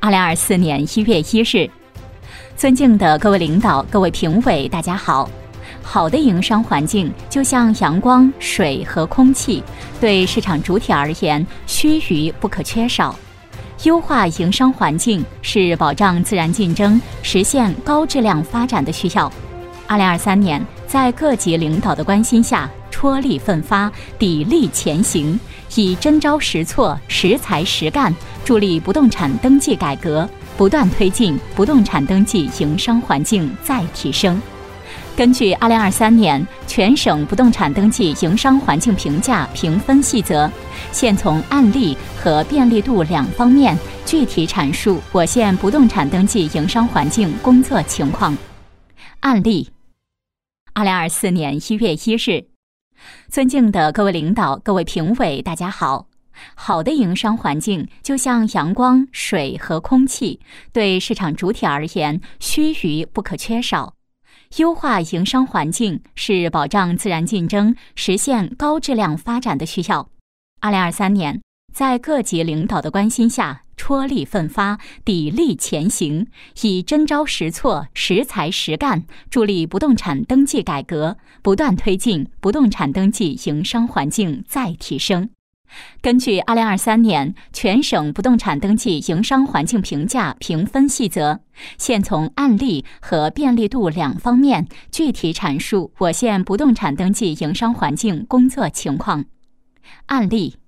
2024年1月1日，尊敬的各位领导、各位评委，大家好。好的营商环境就像阳光、水和空气，对市场主体而言，须臾不可缺少。优化营商环境是保障自然竞争、实现高质量发展的需要。2023年，在各级领导的关心下，踔厉奋发，砥砺前行，以真招实措、实才实干，助力不动产登记改革，不断推进不动产登记营商环境再提升。根据2023年全省不动产登记营商环境评价评分细则，现从案例和便利度两方面具体阐述我县不动产登记营商环境工作情况。案例：2024年1月1日，尊敬的各位领导、各位评委，大家好。好的营商环境就像阳光、水和空气，对市场主体而言，须臾不可缺少。优化营商环境是保障自然竞争、实现高质量发展的需要。2023年，在各级领导的关心下，踔厉奋发，砥砺前行，以真招实措、实才实干，助力不动产登记改革，不断推进不动产登记营商环境再提升。根据2023年全省不动产登记营商环境评价评分细则，现从案例和便利度两方面具体阐述我县不动产登记营商环境工作情况。案例